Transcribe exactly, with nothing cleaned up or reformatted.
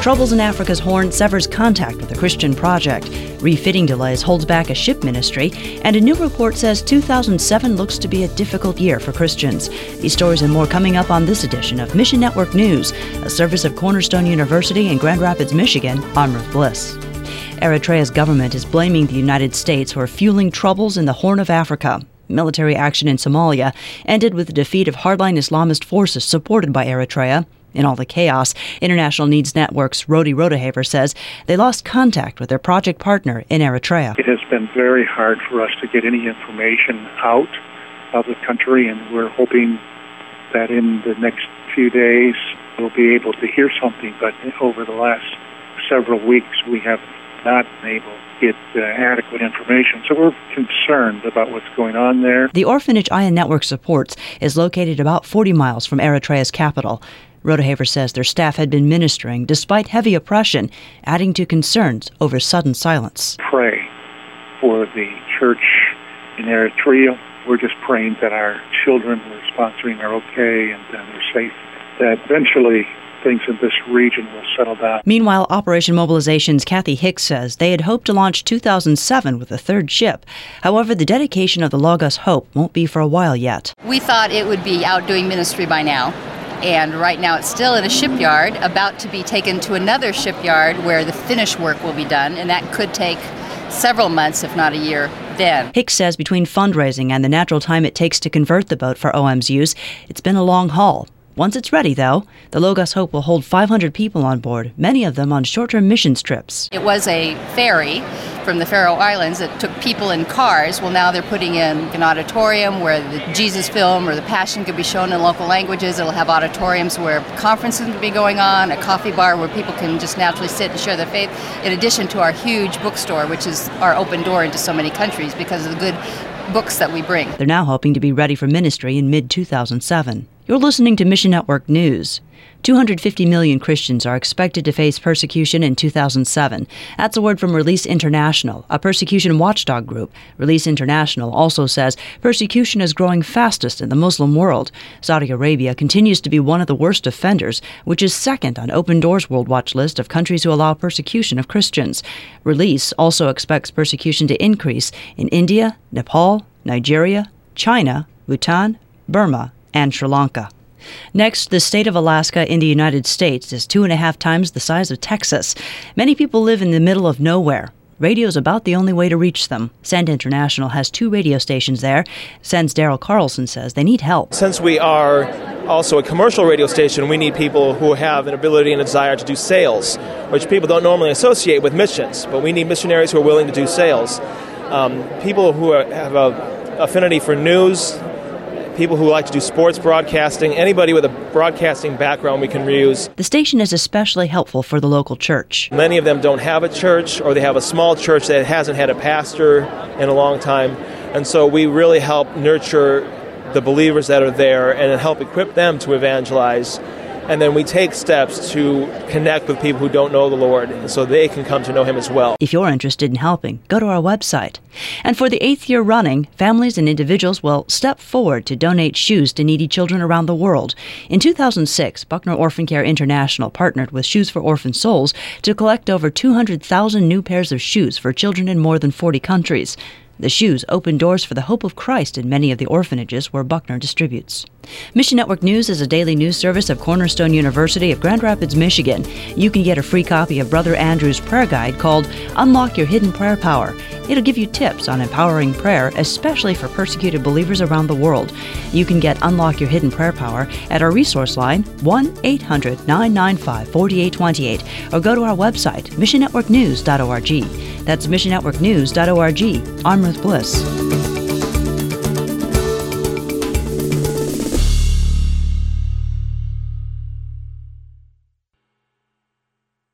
Troubles in Africa's Horn severs contact with the Christian Project. Refitting delays holds back a ship ministry. And a new report says two thousand seven looks to be a difficult year for Christians. These stories and more coming up on this edition of Mission Network News, a service of Cornerstone University in Grand Rapids, Michigan. I'm Ruth Bliss. Eritrea's government is blaming the United States for fueling troubles in the Horn of Africa. Military action in Somalia ended with the defeat of hardline Islamist forces supported by Eritrea. In all the chaos, International Needs Network's Rodi Rodehaver says they lost contact with their project partner in Eritrea. It has been very hard for us to get any information out of the country, and we're hoping that in the next few days we'll be able to hear something. But over the last several weeks, we have not been able to get uh, adequate information. So we're concerned about what's going on there. The orphanage Aya Network supports is located about forty miles from Eritrea's capital. Rodehaver says their staff had been ministering despite heavy oppression, adding to concerns over sudden silence. Pray for the church in Eritrea. We're just praying that our children we're sponsoring are okay and uh, they're safe, that eventually things in this region will settle down. Meanwhile, Operation Mobilization's Kathy Hicks says they had hoped to launch two thousand seven with a third ship. However, the dedication of the Logos Hope won't be for a while yet. We thought it would be out doing ministry by now. And right now it's still in a shipyard, about to be taken to another shipyard where the finish work will be done, and that could take several months, if not a year, then. Hicks says between fundraising and the natural time it takes to convert the boat for O M's use, it's been a long haul. Once it's ready, though, the Logos Hope will hold five hundred people on board, many of them on short-term missions trips. It was a ferry from the Faroe Islands that took people in cars. Well, now they're putting in an auditorium where the Jesus film or the Passion could be shown in local languages. It'll have auditoriums where conferences will be going on, a coffee bar where people can just naturally sit and share their faith, in addition to our huge bookstore, which is our open door into so many countries because of the good books that we bring. They're now hoping to be ready for ministry in mid two thousand seven. You're listening to Mission Network News. two hundred fifty million Christians are expected to face persecution in two thousand seven. That's a word from Release International, a persecution watchdog group. Release International also says persecution is growing fastest in the Muslim world. Saudi Arabia continues to be one of the worst offenders, which is second on Open Doors World Watch list of countries who allow persecution of Christians. Release also expects persecution to increase in India, Nepal, Nigeria, China, Bhutan, Burma, and Sri Lanka. Next, the state of Alaska in the United States is two and a half times the size of Texas. Many people live in the middle of nowhere. Radio's about the only way to reach them. Send International has two radio stations there. Send's Daryl Carlson says they need help. Since we are also a commercial radio station, we need people who have an ability and a desire to do sales, which people don't normally associate with missions, but we need missionaries who are willing to do sales. Um, people who are, have a affinity for news, people who like to do sports broadcasting, anybody with a broadcasting background we can reuse. The station is especially helpful for the local church. Many of them don't have a church, or they have a small church that hasn't had a pastor in a long time. And so we really help nurture the believers that are there and help equip them to evangelize. And then we take steps to connect with people who don't know the Lord so they can come to know Him as well. If you're interested in helping, go to our website. And for the eighth year running, families and individuals will step forward to donate shoes to needy children around the world. In two thousand six, Buckner Orphan Care International partnered with Shoes for Orphan Souls to collect over two hundred thousand new pairs of shoes for children in more than forty countries. The shoes open doors for the hope of Christ in many of the orphanages where Buckner distributes. Mission Network News is a daily news service of Cornerstone University of Grand Rapids, Michigan. You can get a free copy of Brother Andrew's prayer guide called Unlock Your Hidden Prayer Power. It'll give you tips on empowering prayer, especially for persecuted believers around the world. You can get Unlock Your Hidden Prayer Power at our resource line, one eight hundred nine nine five four eight two eight, or go to our website, mission network news dot org. That's mission network news dot org. I'm Ruth Bliss.